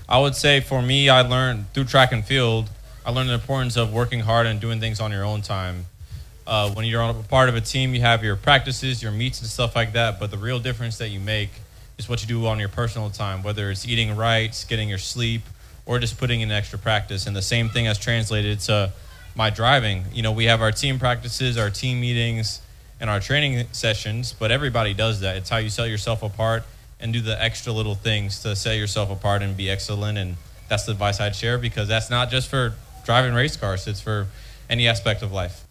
I would say for me, I learned through track and field, I learned the importance of working hard and doing things on your own time. When you're on a part of a team, you have your practices, your meets, and stuff like that. But the real difference that you make is what you do on your personal time, whether it's eating right, getting your sleep, or just putting in extra practice. And the same thing has translated to my driving. You know, we have our team practices, our team meetings, and our training sessions, but everybody does that. It's how you set yourself apart and do the extra little things to set yourself apart and be excellent. And that's the advice I'd share, because that's not just for driving race cars, it's for any aspect of life.